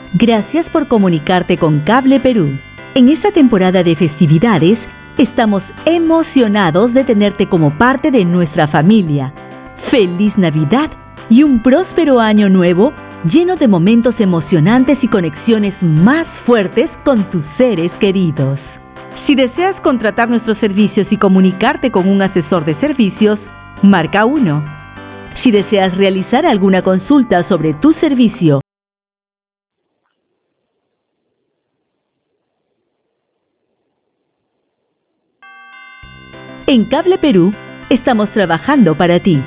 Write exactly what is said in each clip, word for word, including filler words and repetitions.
Gracias por comunicarte con Cable Perú. En esta temporada de festividades, estamos emocionados de tenerte como parte de nuestra familia. ¡Feliz Navidad y un próspero año nuevo lleno de momentos emocionantes y conexiones más fuertes con tus seres queridos! Si deseas contratar nuestros servicios y comunicarte con un asesor de servicios, marca uno. Si deseas realizar alguna consulta sobre tu servicio, en Cable Perú, estamos trabajando para ti.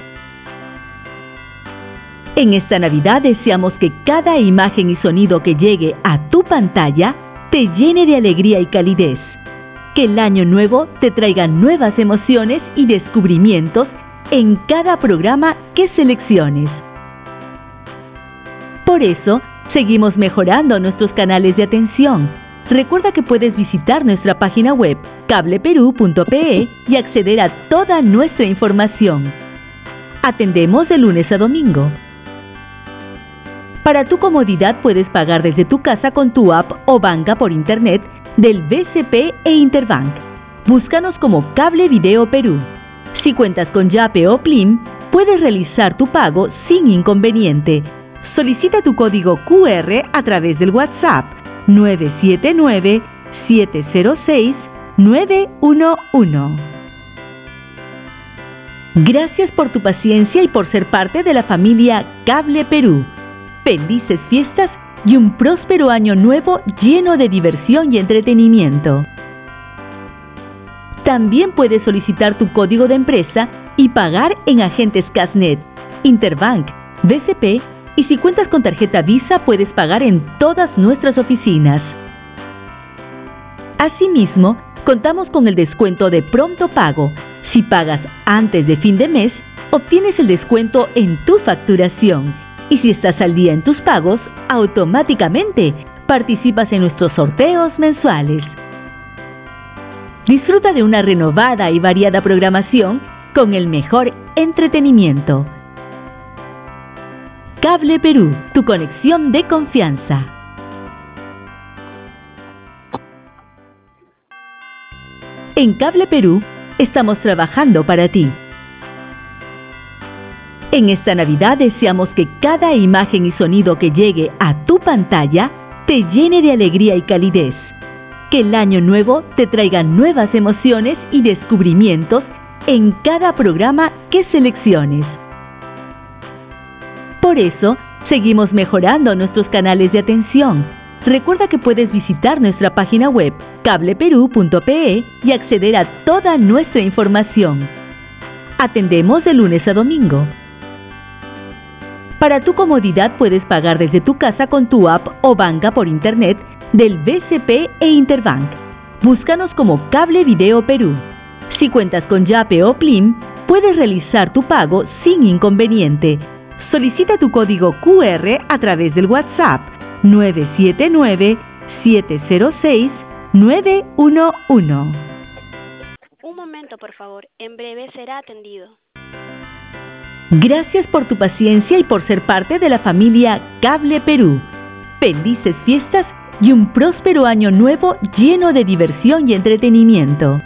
En esta Navidad deseamos que cada imagen y sonido que llegue a tu pantalla te llene de alegría y calidez. Que el año nuevo te traiga nuevas emociones y descubrimientos en cada programa que selecciones. Por eso, seguimos mejorando nuestros canales de atención. Recuerda que puedes visitar nuestra página web cable perú punto pe y acceder a toda nuestra información. Atendemos de lunes a domingo. Para tu comodidad puedes pagar desde tu casa con tu app o banca por internet del B C P e Interbank. Búscanos como Cable Video Perú. Si cuentas con Yape o Plim, puedes realizar tu pago sin inconveniente. Solicita tu código Q R a través del WhatsApp nueve siete nueve, siete cero seis, nueve uno uno. Gracias por tu paciencia y por ser parte de la familia Cable Perú. Felices fiestas y un próspero año nuevo lleno de diversión y entretenimiento. También puedes solicitar tu código de empresa y pagar en agentes Casnet, Interbank, B C P, y si cuentas con tarjeta Visa puedes pagar en todas nuestras oficinas. Asimismo, contamos con el descuento de pronto pago. Si pagas antes de fin de mes, obtienes el descuento en tu facturación. Y si estás al día en tus pagos, automáticamente participas en nuestros sorteos mensuales. Disfruta de una renovada y variada programación con el mejor entretenimiento. Cable Perú, tu conexión de confianza. En Cable Perú, estamos trabajando para ti. En esta Navidad deseamos que cada imagen y sonido que llegue a tu pantalla te llene de alegría y calidez. Que el año nuevo te traiga nuevas emociones y descubrimientos en cada programa que selecciones. Por eso, seguimos mejorando nuestros canales de atención. Recuerda que puedes visitar nuestra página web cable perú punto pe y acceder a toda nuestra información. Atendemos de lunes a domingo. Para tu comodidad puedes pagar desde tu casa con tu app o banca por internet del B C P e Interbank. Búscanos como Cable Video Perú. Si cuentas con Yape o Plim, puedes realizar tu pago sin inconveniente. Solicita tu código Q R a través del WhatsApp nueve siete nueve, siete cero seis, nueve uno uno. Un momento, por favor. En breve será atendido. Gracias por tu paciencia y por ser parte de la familia Cable Perú. Felices fiestas y un próspero año nuevo lleno de diversión y entretenimiento.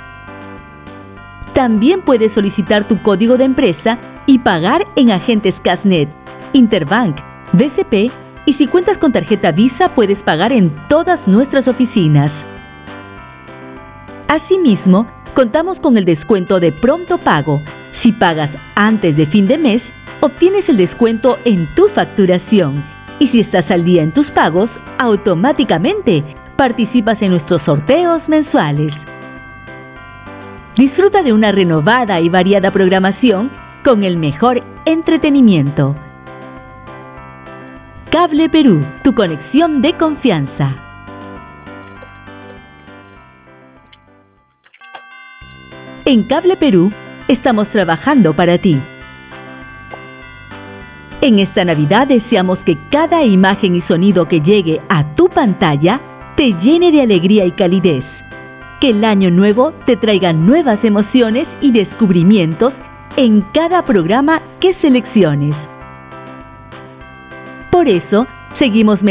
También puedes solicitar tu código de empresa y pagar en agentes Casnet, Interbank, B C P, y si cuentas con tarjeta Visa puedes pagar en todas nuestras oficinas. Asimismo, contamos con el descuento de pronto pago. Si pagas antes de fin de mes, obtienes el descuento en tu facturación. Y si estás al día en tus pagos, automáticamente participas en nuestros sorteos mensuales. Disfruta de una renovada y variada programación con el mejor entretenimiento. Cable Perú, tu conexión de confianza. En Cable Perú, estamos trabajando para ti. En esta Navidad deseamos que cada imagen y sonido que llegue a tu pantalla te llene de alegría y calidez. Que el año nuevo te traiga nuevas emociones y descubrimientos en cada programa que selecciones. Por eso, seguimos mejorando